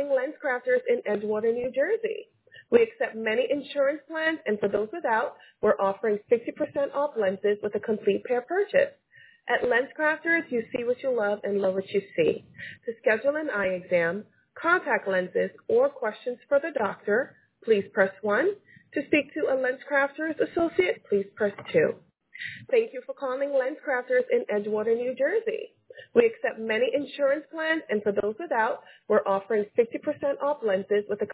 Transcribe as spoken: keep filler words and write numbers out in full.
calling LensCrafters in Edgewater, New Jersey. We accept many insurance plans, and for those without, we're offering fifty percent off lenses with a complete pair purchase. At LensCrafters, you see what you love and love what you see. To schedule an eye exam, contact lenses, or questions for the doctor, please press one. To speak to a LensCrafters associate, please press two. Thank you for calling LensCrafters in Edgewater, New Jersey. We accept many insurance plans, and for those without, we're offering fifty percent off lenses with a